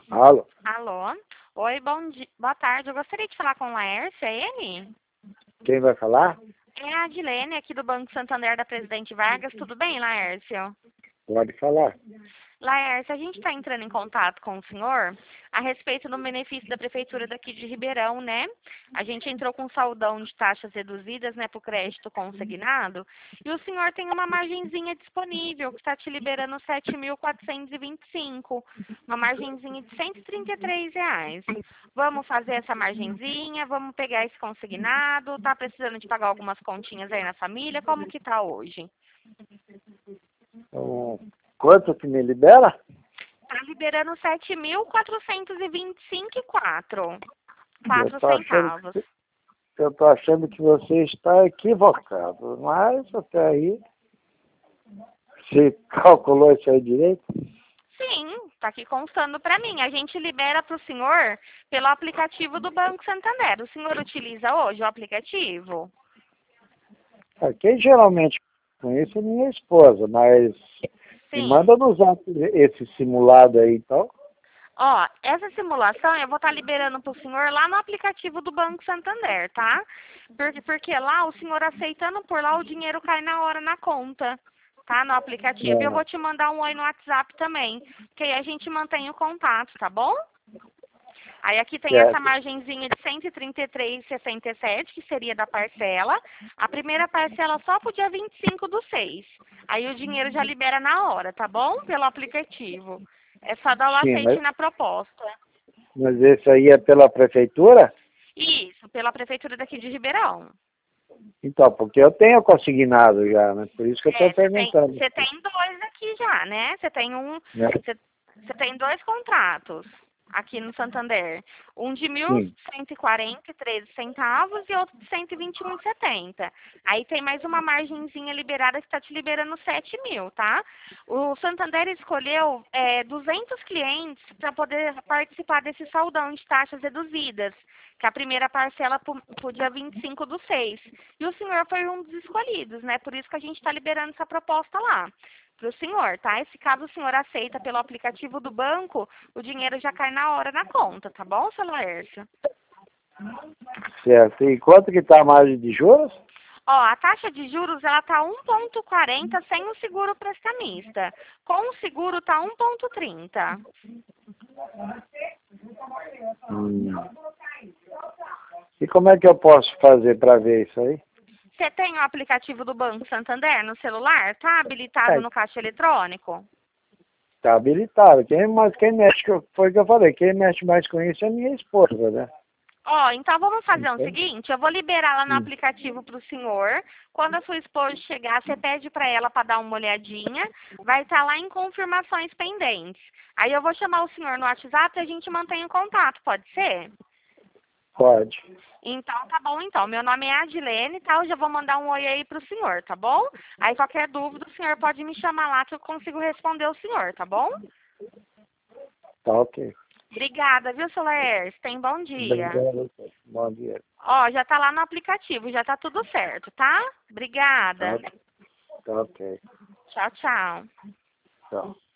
Alô? Alô? Oi, bom dia. Boa tarde. Eu gostaria de falar com o Laércio, é ele? Quem vai falar? É a Adilene, aqui do Banco Santander da Presidente Vargas. Tudo bem, Laércio? Pode falar. Laércio, a gente está entrando em contato com o senhor a respeito do benefício da Prefeitura daqui de Ribeirão, né? A gente entrou com saldão de taxas reduzidas, né, para o crédito consignado, e o senhor tem uma margenzinha disponível, que está te liberando 7.425, uma margenzinha de R$ 133. Vamos fazer essa margenzinha, vamos pegar esse consignado, tá precisando de pagar algumas continhas aí na família, como que tá hoje? Então, quanto que me libera? Tá liberando 7.425,4 Eu tô achando centavos. que, eu tô achando que você está equivocado, mas até aí, você calculou isso aí direito? Sim, tá aqui constando para mim. A gente libera para o senhor pelo aplicativo do Banco Santander. O senhor utiliza hoje o aplicativo? Quem geralmente com isso é minha esposa, mas me Sim. manda nos zap esse simulado aí, então. Ó, essa simulação eu vou estar liberando para o senhor lá no aplicativo do Banco Santander, tá? Porque lá, o senhor aceitando por lá, o dinheiro cai na hora na conta, tá? No aplicativo. E eu É, vou te mandar um oi no WhatsApp também, que aí a gente mantém o contato, tá bom? Aí aqui tem essa certo. margenzinha de 133,67, que seria da parcela. A primeira parcela só pro dia 25/6. Aí o dinheiro já libera na hora, tá bom? Pelo aplicativo. É só dar o Sim, aceite na proposta. mas esse aí é pela prefeitura? Isso, pela prefeitura daqui de Ribeirão. Então, porque eu tenho consignado já, né? Por isso que eu estou É, perguntando. você tem dois aqui já, né? Né? Você tem dois contratos aqui no Santander. Um de mil Sim. cento e quarenta e 13 centavos e outro de 121,70. Aí tem mais uma margenzinha liberada que está te liberando 7.000, tá? O Santander escolheu 200 clientes para poder participar desse saldão de taxas reduzidas, que a primeira parcela para o dia 25/6. E o senhor foi um dos escolhidos, né? Por isso que a gente está liberando essa proposta lá para o senhor, tá? E se caso o senhor aceita pelo aplicativo do banco, o dinheiro já cai na hora na conta, tá bom, seu Laércio? Certo. E quanto que está a margem de juros? Ó, a taxa de juros, ela tá 1,40 sem o seguro prestamista. Com o seguro tá 1,30. Hum. E como é que eu posso fazer para ver isso aí? Você tem o aplicativo do Banco Santander no celular? Tá habilitado no caixa eletrônico? Está habilitado. Mas quem mexe, foi o que eu falei, quem mexe mais com isso é minha esposa, né? Ó, então vamos fazer o Entende? seguinte, eu vou liberar lá no Hum. aplicativo para o senhor. Quando a sua esposa chegar, você pede para ela para dar uma olhadinha. Vai estar lá em confirmações pendentes. Aí eu vou chamar o senhor no WhatsApp e a gente mantém o contato, pode ser? Pode. Então tá bom então. Meu nome é Adilene, tá? Eu já vou mandar um oi aí pro senhor, tá bom? Aí qualquer dúvida o senhor pode me chamar lá que eu consigo responder o senhor, tá bom? Tá ok. Obrigada, viu, seu Laércio? Tem bom dia. Obrigado. Bom dia. Ó, já tá lá no aplicativo, já tá tudo certo, tá? Tá, Obrigada. tá ok. Tchau, tchau. Tchau.